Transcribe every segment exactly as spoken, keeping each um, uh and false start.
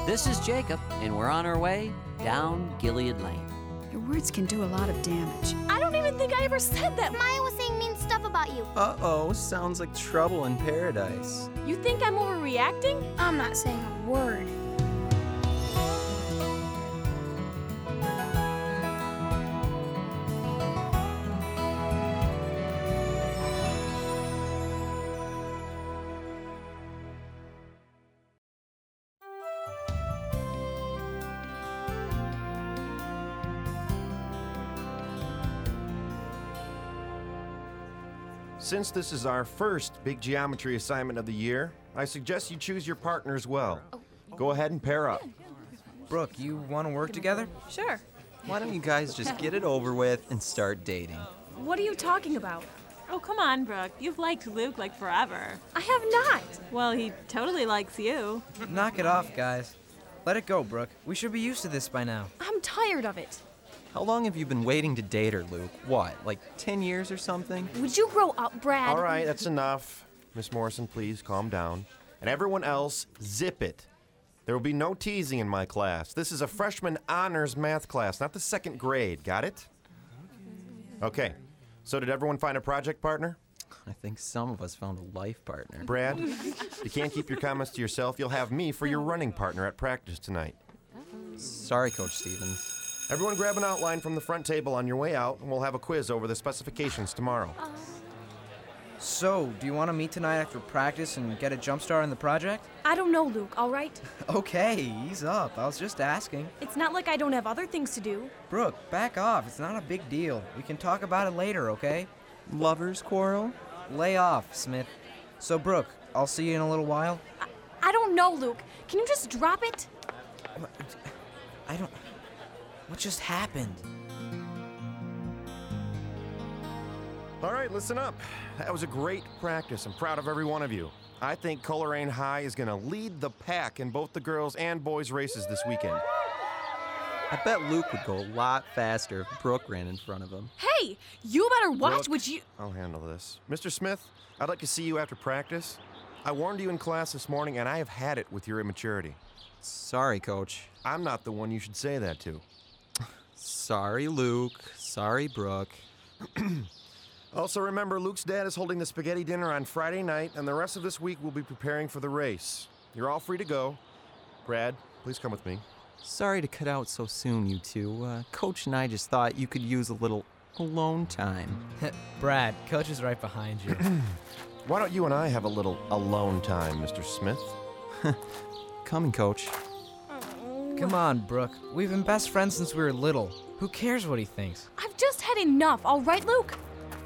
This is Jacob, and we're on our way down Gilead Lane. Your words can do a lot of damage. I don't even think I ever said that. Maya was saying mean stuff about you. Uh-oh, sounds like trouble in paradise. You think I'm overreacting? I'm not saying a word. Since this is our first big geometry assignment of the year, I suggest you choose your partners well. Go ahead and pair up. Brooke, you want to work together? Sure. Why don't you guys just get it over with and start dating? What are you talking about? Oh, come on, Brooke. You've liked Luke like forever. I have not. Well, he totally likes you. Knock it off, guys. Let it go, Brooke. We should be used to this by now. I'm tired of it. How long have you been waiting to date her, Luke? What, like ten years or something? Would you grow up, Brad? All right, that's enough. Miss Morrison, please calm down. And everyone else, zip it. There will be no teasing in my class. This is a freshman honors math class, not the second grade. Got it? Okay. So did everyone find a project partner? I think some of us found a life partner. Brad, you can't keep your comments to yourself. You'll have me for your running partner at practice tonight. Sorry, Coach Stevens. Everyone grab an outline from the front table on your way out, and we'll have a quiz over the specifications tomorrow. So, do you want to meet tonight after practice and get a jump start on the project? I don't know, Luke, all right? Okay, ease up. I was just asking. It's not like I don't have other things to do. Brooke, back off. It's not a big deal. We can talk about it later, okay? Lovers quarrel? Lay off, Smith. So, Brooke, I'll see you in a little while. I, I don't know, Luke. Can you just drop it? I don't... What just happened? All right, listen up. That was a great practice. I'm proud of every one of you. I think Coleraine High is going to lead the pack in both the girls' and boys' races this weekend. I bet Luke would go a lot faster if Brooke ran in front of him. Hey, you better watch Brooke, what you... I'll handle this. Mister Smith, I'd like to see you after practice. I warned you in class this morning, and I have had it with your immaturity. Sorry, Coach. I'm not the one you should say that to. Sorry, Luke. Sorry, Brooke. Also, remember, Luke's dad is holding the spaghetti dinner on Friday night, and the rest of this week we'll be preparing for the race. You're all free to go. Brad, please come with me. Sorry to cut out so soon, you two. Uh, Coach and I just thought you could use a little alone time. Brad, Coach is right behind you. Why don't you and I have a little alone time, Mister Smith? Coming, Coach. Come on, Brooke. We've been best friends since we were little. Who cares what he thinks? I've just had enough, all right, Luke?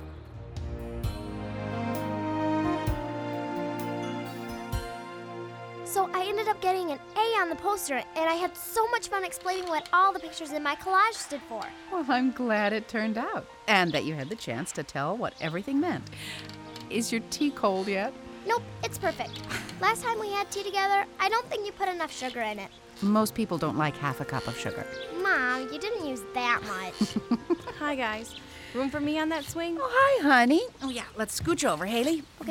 So I ended up getting an A on the poster, and I had so much fun explaining what all the pictures in my collage stood for. Well, I'm glad it turned out, and that you had the chance to tell what everything meant. Is your tea cold yet? Nope, it's perfect. Last time we had tea together, I don't think you put enough sugar in it. Most people don't like half a cup of sugar. Mom, you didn't use that much. Hi, guys. Room for me on that swing? Oh, hi, honey. Oh, yeah, let's scooch over, Haley. Okay.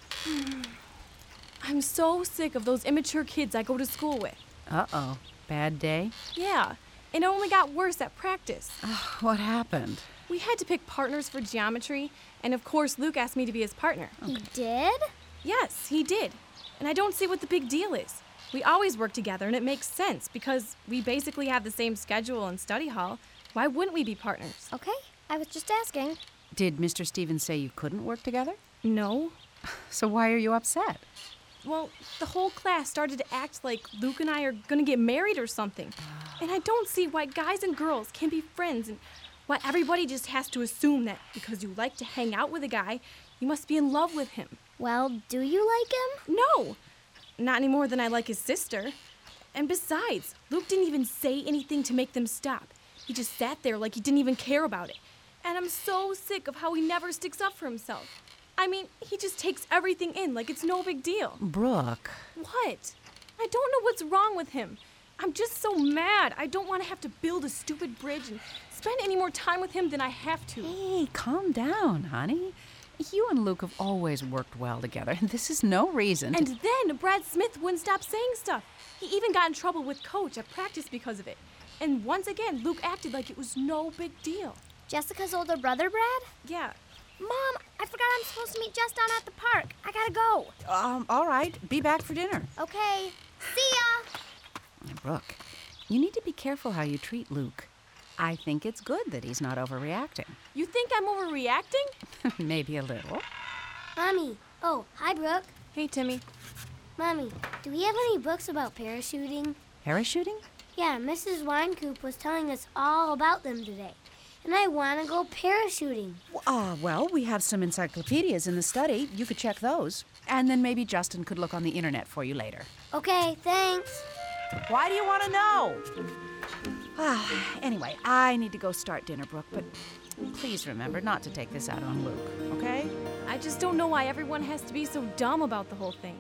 I'm so sick of those immature kids I go to school with. Uh-oh. Bad day? Yeah, and it only got worse at practice. Oh, what happened? We had to pick partners for geometry, and of course Luke asked me to be his partner. He did? Yes, he did. And I don't see what the big deal is. We always work together, and it makes sense because we basically have the same schedule and study hall. Why wouldn't we be partners? Okay, I was just asking. Did Mister Stevens say you couldn't work together? No. So why are you upset? Well, the whole class started to act like Luke and I are gonna get married or something. And I don't see why guys and girls can't be friends, and why everybody just has to assume that because you like to hang out with a guy, you must be in love with him. Well, do you like him? No! Not any more than I like his sister. And besides, Luke didn't even say anything to make them stop. He just sat there like he didn't even care about it. And I'm so sick of how he never sticks up for himself. I mean, he just takes everything in like it's no big deal. Brooke. What? I don't know what's wrong with him. I'm just so mad. I don't want to have to build a stupid bridge and spend any more time with him than I have to. Hey, calm down, honey. You and Luke have always worked well together, and this is no reason to... And then Brad Smith wouldn't stop saying stuff. He even got in trouble with Coach at practice because of it. And once again, Luke acted like it was no big deal. Jessica's older brother, Brad? Yeah. Mom, I forgot I'm supposed to meet Jess down at the park. I gotta go. Um, all right. Be back for dinner. Okay. See ya. Now, Brooke, you need to be careful how you treat Luke. I think it's good that he's not overreacting. You think I'm overreacting? Maybe a little. Mommy. Oh, hi, Brooke. Hey, Timmy. Mommy, do we have any books about parachuting? Parachuting? Yeah, Missus Winecoop was telling us all about them today. And I want to go parachuting. Uh, well, we have some encyclopedias in the study. You could check those. And then maybe Justin could look on the internet for you later. Okay, thanks. Why do you want to know? Ah, anyway, I need to go start dinner, Brooke, but please remember not to take this out on Luke, okay? I just don't know why everyone has to be so dumb about the whole thing.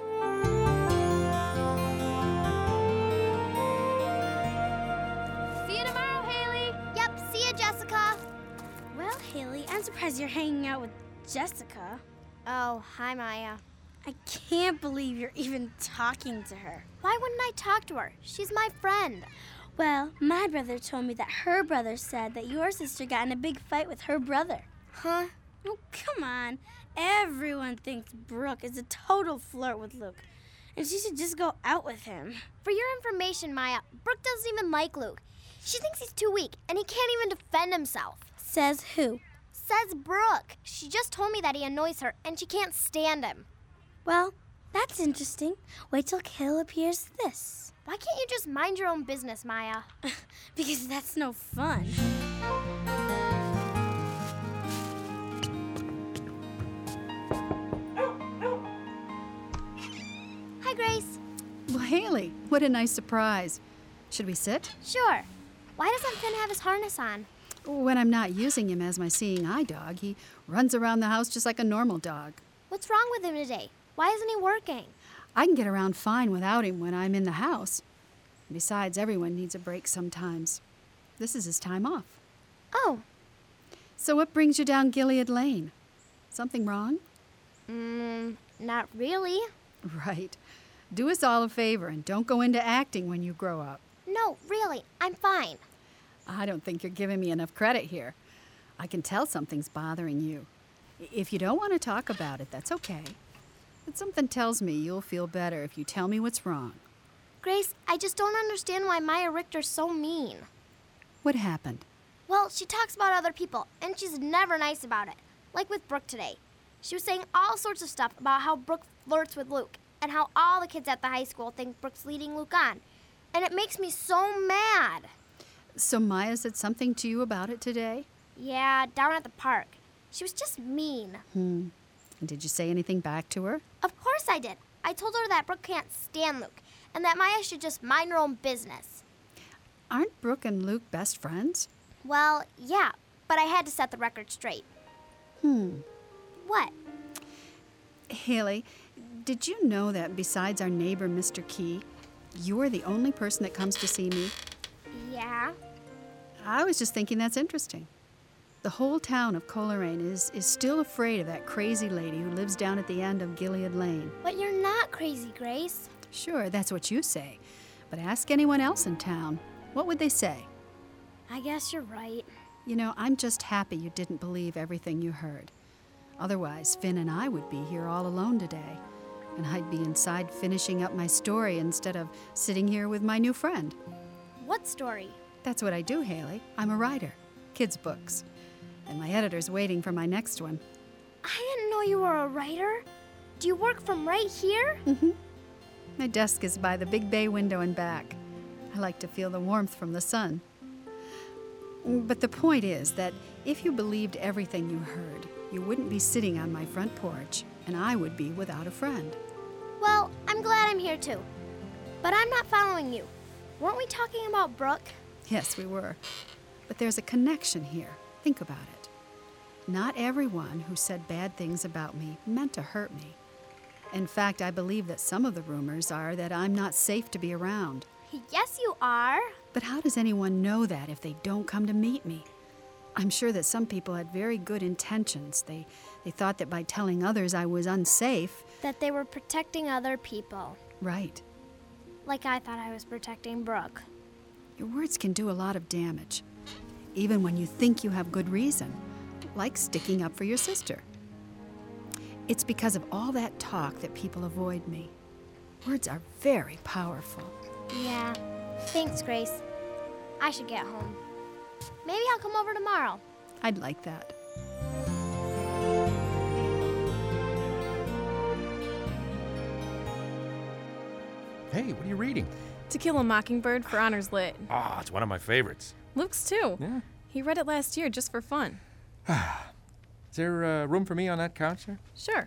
See you tomorrow, Haley. Yep, see ya, Jessica. Well, Haley, I'm surprised you're hanging out with Jessica. Oh, hi, Maya. I can't believe you're even talking to her. Why wouldn't I talk to her? She's my friend. Well, my brother told me that her brother said that your sister got in a big fight with her brother. Huh? Oh, come on. Everyone thinks Brooke is a total flirt with Luke, and she should just go out with him. For your information, Maya, Brooke doesn't even like Luke. She thinks he's too weak, and he can't even defend himself. Says who? Says Brooke. She just told me that he annoys her, and she can't stand him. Well, that's interesting. Wait till Caleb hears this. Why can't you just mind your own business, Maya? Because that's no fun. Hi, Grace. Well, Haley, what a nice surprise. Should we sit? Sure. Why doesn't Finn have his harness on? When I'm not using him as my seeing eye dog, he runs around the house just like a normal dog. What's wrong with him today? Why isn't he working? I can get around fine without him when I'm in the house. Besides, everyone needs a break sometimes. This is his time off. Oh. So what brings you down Gilead Lane? Something wrong? Mm, not really. Right. Do us all a favor and don't go into acting when you grow up. No, really, I'm fine. I don't think you're giving me enough credit here. I can tell something's bothering you. If you don't want to talk about it, that's okay. But something tells me you'll feel better if you tell me what's wrong. Grace, I just don't understand why Maya Richter's so mean. What happened? Well, she talks about other people, and she's never nice about it. Like with Brooke today. She was saying all sorts of stuff about how Brooke flirts with Luke, and how all the kids at the high school think Brooke's leading Luke on. And it makes me so mad. So Maya said something to you about it today? Yeah, down at the park. She was just mean. Hmm. And did you say anything back to her? Of course I did. I told her that Brooke can't stand Luke, and that Maya should just mind her own business. Aren't Brooke and Luke best friends? Well, yeah, but I had to set the record straight. Hmm. What? Haley, did you know that besides our neighbor, Mister Key, you're the only person that comes to see me? Yeah? I was just thinking that's interesting. The whole town of Coleraine is, is still afraid of that crazy lady who lives down at the end of Gilead Lane. But you're not crazy, Grace. Sure, that's what you say. But ask anyone else in town. What would they say? I guess you're right. You know, I'm just happy you didn't believe everything you heard. Otherwise, Finn and I would be here all alone today. And I'd be inside finishing up my story instead of sitting here with my new friend. What story? That's what I do, Haley. I'm a writer. Kids' books. And my editor's waiting for my next one. I didn't know you were a writer. Do you work from right here? Mm-hmm. My desk is by the big bay window and back. I like to feel the warmth from the sun. But the point is that if you believed everything you heard, you wouldn't be sitting on my front porch, and I would be without a friend. Well, I'm glad I'm here too. But I'm not following you. Weren't we talking about Brooke? Yes, we were. But there's a connection here. Think about it. Not everyone who said bad things about me meant to hurt me. In fact, I believe that some of the rumors are that I'm not safe to be around. Yes, you are. But how does anyone know that if they don't come to meet me? I'm sure that some people had very good intentions. They They thought that by telling others I was unsafe. That they were protecting other people. Right. Like I thought I was protecting Brooke. Your words can do a lot of damage, even when you think you have good reason, like sticking up for your sister. It's because of all that talk that people avoid me. Words are very powerful. Yeah. Thanks, Grace. I should get home. Maybe I'll come over tomorrow. I'd like that. Hey, what are you reading? To Kill a Mockingbird for Honors Lit. Ah, it's one of my favorites. Luke's too. Yeah. He read it last year just for fun. Is there uh, room for me on that couch there? Sure.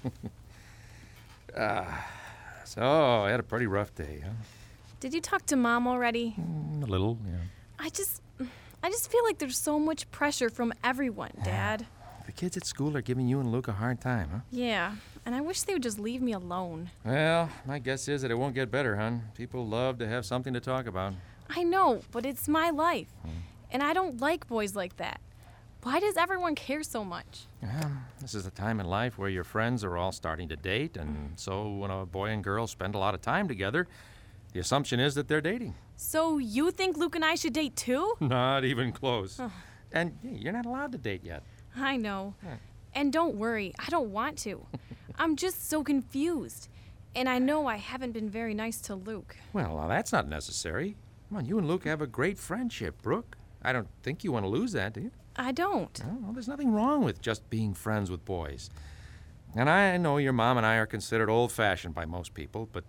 uh, so, I had a pretty rough day, huh? Did you talk to Mom already? Mm, a little, yeah. I just, I just feel like there's so much pressure from everyone, Dad. The kids at school are giving you and Luke a hard time, huh? Yeah, and I wish they would just leave me alone. Well, my guess is that it won't get better, hon. People love to have something to talk about. I know, but it's my life. Hmm. And I don't like boys like that. Why does everyone care so much? Yeah, this is a time in life where your friends are all starting to date, and so when a boy and girl spend a lot of time together, the assumption is that they're dating. So you think Luke and I should date too? Not even close. And yeah, you're not allowed to date yet. I know. Yeah. And don't worry, I don't want to. I'm just so confused. And I know I haven't been very nice to Luke. Well, now that's not necessary. Come on, you and Luke have a great friendship, Brooke. I don't think you want to lose that, do you? I don't. No, well, there's nothing wrong with just being friends with boys. And I know your mom and I are considered old-fashioned by most people, but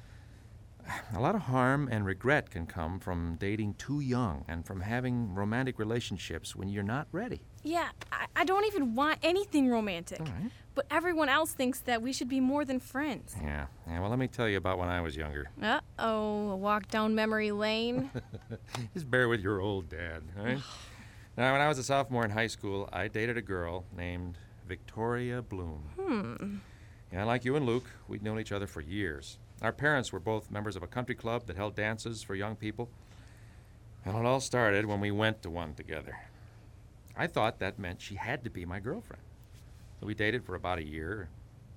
a lot of harm and regret can come from dating too young and from having romantic relationships when you're not ready. Yeah, I, I don't even want anything romantic. All right. But everyone else thinks that we should be more than friends. Yeah. Yeah, well, let me tell you about when I was younger. Uh-oh, a walk down memory lane. Just bear with your old dad, all right? Now, when I was a sophomore in high school, I dated a girl named Victoria Bloom. Hmm. Yeah, like you and Luke, we'd known each other for years. Our parents were both members of a country club that held dances for young people. And it all started when we went to one together. I thought that meant she had to be my girlfriend. So we dated for about a year.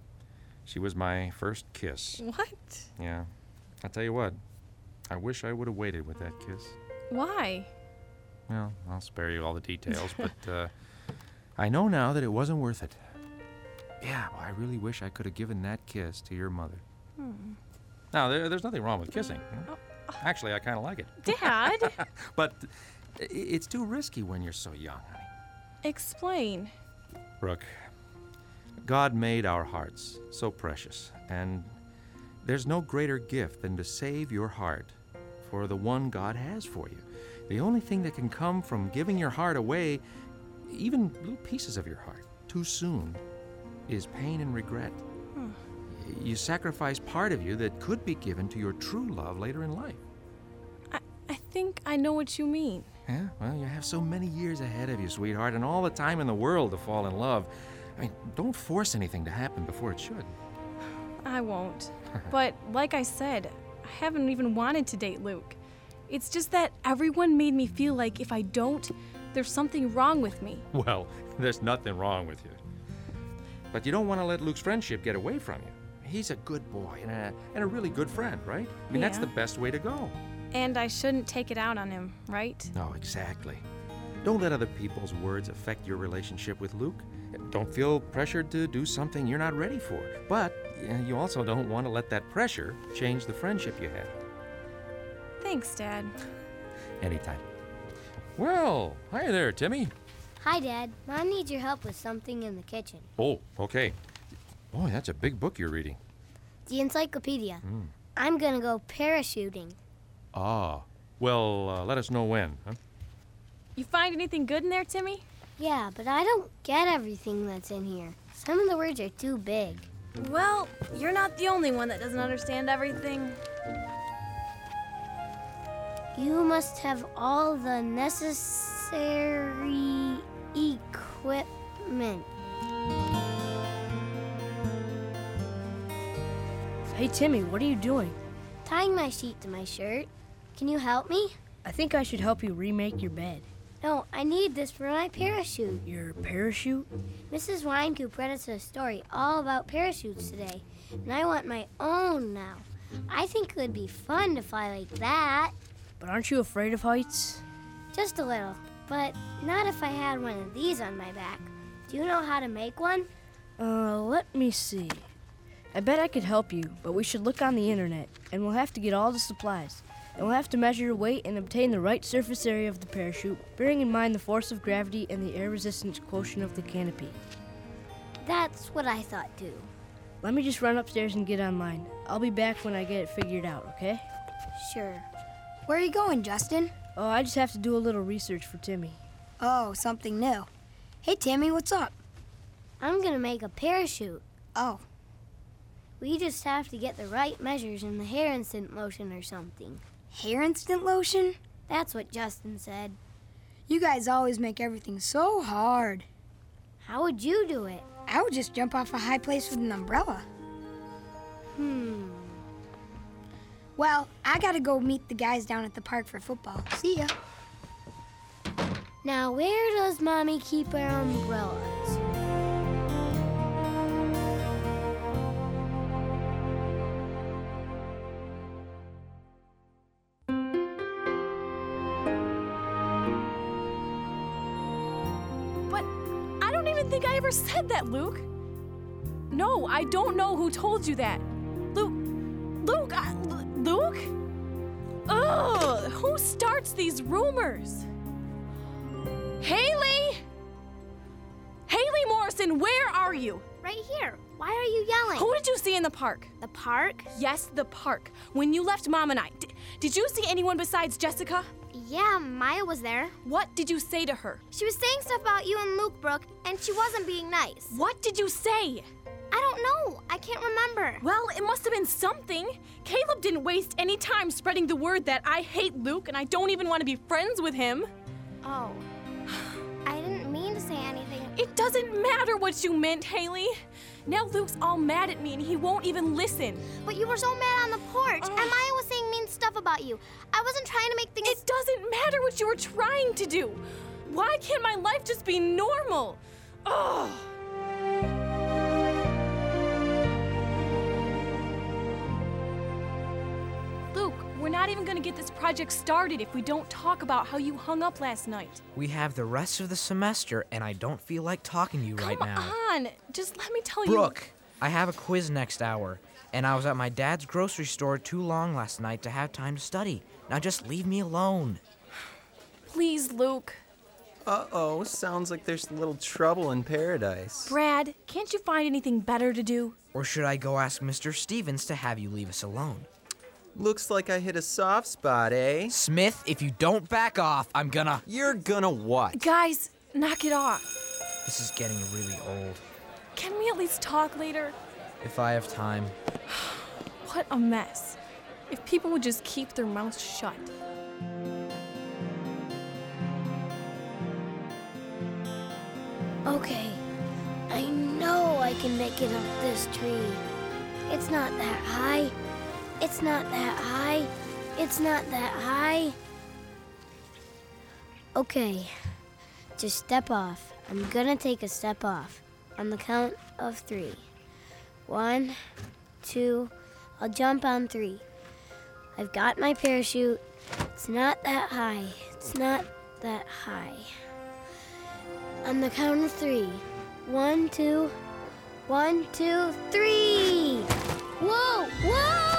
She was my first kiss. What? Yeah. I'll tell you what, I wish I would have waited with that kiss. Why? Well, I'll spare you all the details, but uh, I know now that it wasn't worth it. Yeah, well, I really wish I could have given that kiss to your mother. Hmm. Now, there, there's nothing wrong with kissing. You know? Actually, I kind of like it. Dad? But i- it's too risky when you're so young, honey. Explain. Brooke, God made our hearts so precious, and there's no greater gift than to save your heart for the one God has for you. The only thing that can come from giving your heart away, even little pieces of your heart, too soon, is pain and regret. Hmm. You sacrifice part of you that could be given to your true love later in life. I, I think I know what you mean. Yeah, well, you have so many years ahead of you, sweetheart, and all the time in the world to fall in love. I mean, don't force anything to happen before it should. I won't. But like I said, I haven't even wanted to date Luke. It's just that everyone made me feel like if I don't, there's something wrong with me. Well, there's nothing wrong with you. But you don't want to let Luke's friendship get away from you. He's a good boy and a, and a really good friend, right? I mean, that's Yeah. the best way to go. And I shouldn't take it out on him, right? No, exactly. Don't let other people's words affect your relationship with Luke. Don't feel pressured to do something you're not ready for. But uh, you also don't want to let that pressure change the friendship you have. Thanks, Dad. Anytime. Well, hi there, Timmy. Hi, Dad. Mom needs your help with something in the kitchen. Oh, okay. Boy, that's a big book you're reading. The encyclopedia. Mm. I'm gonna go parachuting. Ah, well, uh, let us know when, huh? You find anything good in there, Timmy? Yeah, but I don't get everything that's in here. Some of the words are too big. Well, you're not the only one that doesn't understand everything. You must have all the necessary equipment. Hey, Timmy, what are you doing? Tying my sheet to my shirt. Can you help me? I think I should help you remake your bed. No, I need this for my parachute. Your parachute? Missus Winecoop read us a story all about parachutes today, and I want my own now. I think it would be fun to fly like that. But aren't you afraid of heights? Just a little, but not if I had one of these on my back. Do you know how to make one? Uh, let me see. I bet I could help you, but we should look on the internet, and we'll have to get all the supplies. And we'll have to measure your weight and obtain the right surface area of the parachute, bearing in mind the force of gravity and the air resistance quotient of the canopy. That's what I thought too. Let me just run upstairs and get online. I'll be back when I get it figured out, okay? Sure. Where are you going, Justin? Oh, I just have to do a little research for Timmy. Oh, something new. Hey, Timmy, what's up? I'm gonna make a parachute. Oh. We just have to get the right measures in the hair instant lotion or something. Hair instant lotion? That's what Justin said. You guys always make everything so hard. How would you do it? I would just jump off a high place with an umbrella. Hmm. Well, I gotta go meet the guys down at the park for football. See ya. Now, where does Mommy keep her umbrellas? But I don't even think I ever said that, Luke. No, I don't know who told you that. Luke, Luke, I, L- Luke? Ugh, who starts these rumors? Haley! Haley Morrison, where are you? Right here. Why are you yelling? Who did you see in the park? The park? Yes, the park. When you left Mom and I, d- did you see anyone besides Jessica? Yeah, Maya was there. What did you say to her? She was saying stuff about you and Luke, Brooke, and she wasn't being nice. What did you say? I don't know. I can't remember. Well, it must have been something. Caleb didn't waste any time spreading the word that I hate Luke and I don't even want to be friends with him. Oh. I didn't mean to say anything. It doesn't matter what you meant, Haley. Now Luke's all mad at me and he won't even listen. But you were so mad on the porch, and Maya was saying mean stuff about you. I wasn't trying to make things... It doesn't matter what you were trying to do. Why can't my life just be normal? Ugh. Luke, we're not even gonna get this project started if we don't talk about how you hung up last night. We have the rest of the semester, and I don't feel like talking to you right now. Come on, just let me tell you. Brooke, I have a quiz next hour, and I was at my dad's grocery store too long last night to have time to study. Now just leave me alone. Please, Luke. Uh-oh, sounds like there's a little trouble in paradise. Brad, can't you find anything better to do? Or should I go ask Mister Stevens to have you leave us alone? Looks like I hit a soft spot, eh? Smith, if you don't back off, I'm gonna... You're gonna what? Guys, knock it off. This is getting really old. Can we at least talk later? If I have time. What a mess. If people would just keep their mouths shut. Okay, I know I can make it up this tree. It's not that high. It's not that high. It's not that high. Okay, just step off. I'm gonna take a step off on the count of three. One, two, I'll jump on three. I've got my parachute. It's not that high. It's not that high. On the count of three. One, two, one, two, three! Whoa! Whoa!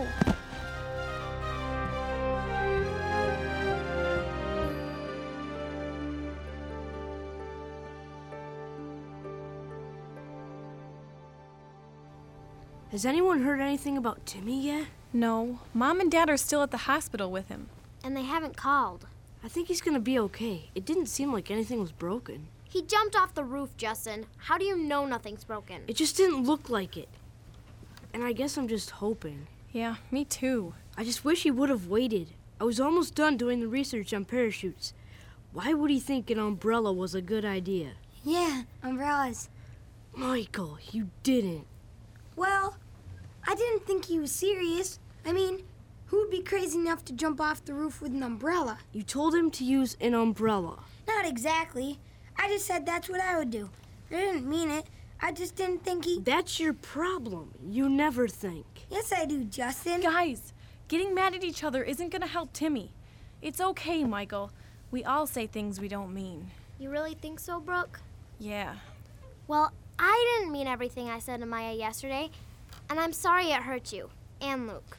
Has anyone heard anything about Timmy yet? No, Mom and Dad are still at the hospital with him. And they haven't called. I think he's gonna be okay. It didn't seem like anything was broken. He jumped off the roof, Justin. How do you know nothing's broken? It just didn't look like it. And I guess I'm just hoping. Yeah, me too. I just wish he would have waited. I was almost done doing the research on parachutes. Why would he think an umbrella was a good idea? Yeah, umbrellas. Michael, you didn't. Well, I didn't think he was serious. I mean, Who would be crazy enough to jump off the roof with an umbrella? You told him to use an umbrella. Not exactly. I just said that's what I would do. I didn't mean it. I just didn't think he... That's your problem. You never think. Yes, I do, Justin. Guys, getting mad at each other isn't gonna help Timmy. It's okay, Michael. We all say things we don't mean. You really think so, Brooke? Yeah. Well, I didn't mean everything I said to Maya yesterday, and I'm sorry it hurt you and Luke.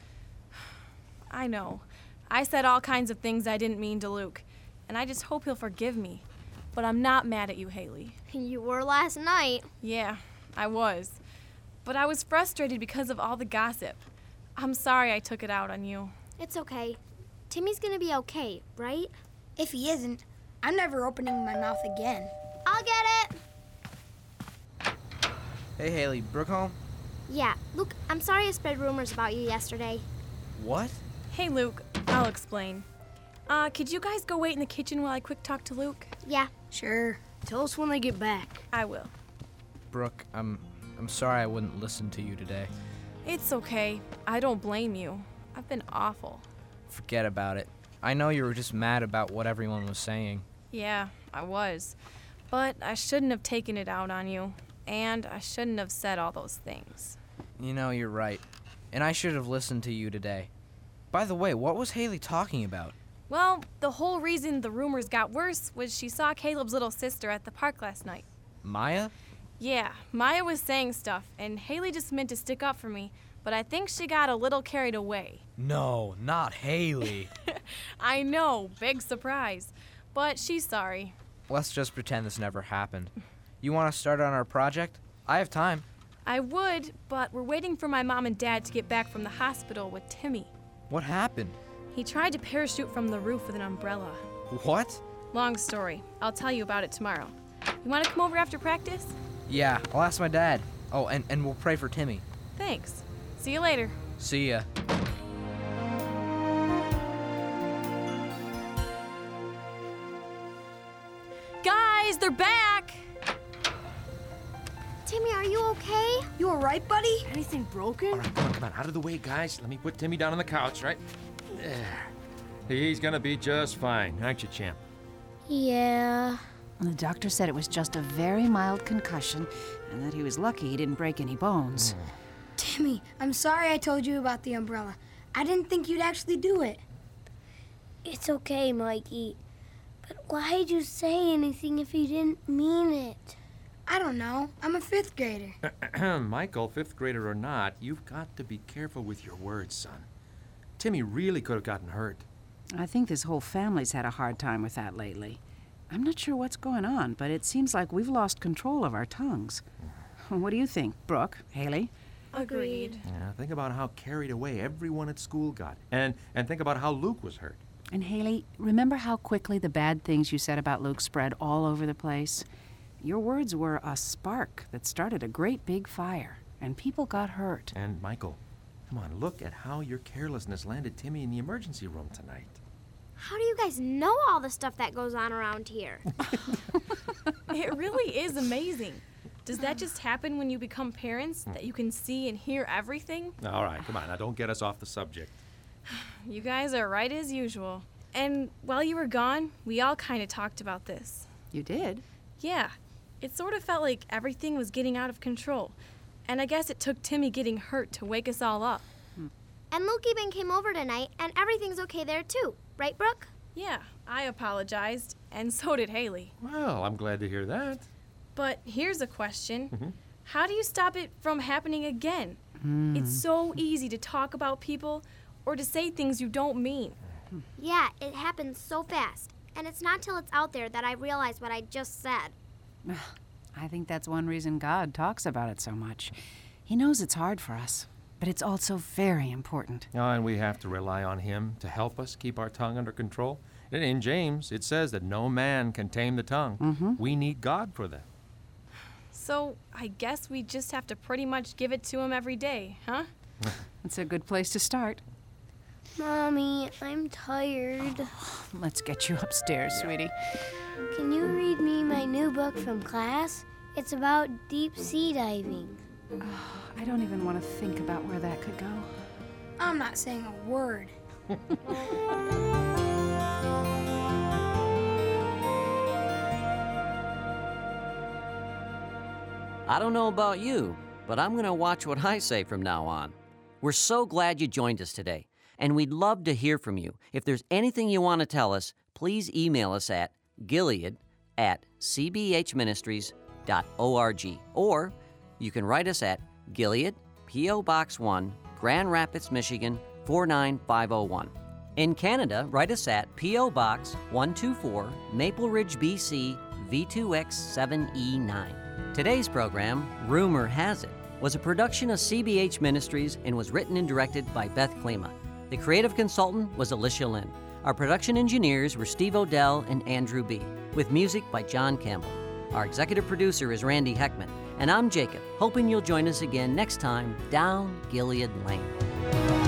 I know. I said all kinds of things I didn't mean to Luke, and I just hope he'll forgive me. But I'm not mad at you, Haley. You were last night. Yeah, I was. But I was frustrated because of all the gossip. I'm sorry I took it out on you. It's okay. Timmy's gonna be okay, right? If he isn't, I'm never opening my mouth again. I'll get it. Hey, Haley, Brooke home? Yeah, Luke, I'm sorry I spread rumors about you yesterday. What? Hey, Luke, I'll explain. Uh, could you guys go wait in the kitchen while I quick talk to Luke? Yeah. Sure. Tell us when they get back. I will. Brooke, I'm I'm sorry I wouldn't listen to you today. It's okay. I don't blame you. I've been awful. Forget about it. I know you were just mad about what everyone was saying. Yeah, I was. But I shouldn't have taken it out on you. And I shouldn't have said all those things. You know, you're right. And I should have listened to you today. By the way, what was Haley talking about? Well, the whole reason the rumors got worse was she saw Caleb's little sister at the park last night. Maya? Yeah, Maya was saying stuff, and Haley just meant to stick up for me, but I think she got a little carried away. No, not Haley. I know, big surprise. But she's sorry. Let's just pretend this never happened. You want to start on our project? I have time. I would, but we're waiting for my mom and dad to get back from the hospital with Timmy. What happened? He tried to parachute from the roof with an umbrella. What? Long story. I'll tell you about it tomorrow. You want to come over after practice? Yeah, I'll ask my dad. Oh, and, and we'll pray for Timmy. Thanks. See you later. See ya. Guys, they're back! Timmy, are you okay? You all right, buddy? Anything broken? All right, come on, come on. Out of the way, guys. Let me put Timmy down on the couch, right? There. He's gonna be just fine, aren't you, champ? Yeah. The doctor said it was just a very mild concussion and that he was lucky he didn't break any bones. Timmy, I'm sorry I told you about the umbrella. I didn't think you'd actually do it. It's okay, Mikey. But why'd you say anything if you didn't mean it? I don't know. I'm a fifth grader. Michael, fifth grader or not, you've got to be careful with your words, son. Timmy really could have gotten hurt. I think this whole family's had a hard time with that lately. I'm not sure what's going on, but it seems like we've lost control of our tongues. What do you think, Brooke, Haley? Agreed. Yeah, think about how carried away everyone at school got. And, and think about how Luke was hurt. And Haley, remember how quickly the bad things you said about Luke spread all over the place? Your words were a spark that started a great big fire, and people got hurt. And Michael, come on, look at how your carelessness landed Timmy in the emergency room tonight. How do you guys know all the stuff that goes on around here? It really is amazing. Does that just happen when you become parents, that you can see and hear everything? All right, come on, now don't get us off the subject. You guys are right as usual. And while you were gone, we all kind of talked about this. You did? Yeah. It sort of felt like everything was getting out of control. And I guess it took Timmy getting hurt to wake us all up. And Luke even came over tonight, and everything's okay there too. Right, Brooke? Yeah, I apologized, and so did Haley. Well, I'm glad to hear that. But here's a question. Mm-hmm. How do you stop it from happening again? Mm. It's so easy to talk about people or to say things you don't mean. Yeah, it happens so fast. And it's not till it's out there that I realize what I just said. I think that's one reason God talks about it so much. He knows it's hard for us, but it's also very important. Oh, and we have to rely on him to help us keep our tongue under control. And in James, it says that no man can tame the tongue. Mm-hmm. We need God for that. So I guess we just have to pretty much give it to him every day, huh? That's a good place to start. Mommy, I'm tired. Let's get you upstairs, sweetie. Can you read me my new book from class? It's about deep sea diving. I don't even want to think about where that could go. I'm not saying a word. I don't know about you, but I'm going to watch what I say from now on. We're so glad you joined us today, and we'd love to hear from you. If there's anything you want to tell us, please email us at gilead at c b h ministries dot org, or you can write us at Gilead, P O. Box one, Grand Rapids, Michigan, four nine five oh one. In Canada, write us at P O. Box one two four, Maple Ridge, B C, V two X seven E nine. Today's program, Rumor Has It, was a production of C B H Ministries and was written and directed by Beth Klima. The creative consultant was Alicia Lynn. Our production engineers were Steve Odell and Andrew B., with music by John Campbell. Our executive producer is Randy Heckman, and I'm Jacob, hoping you'll join us again next time down Gilead Lane.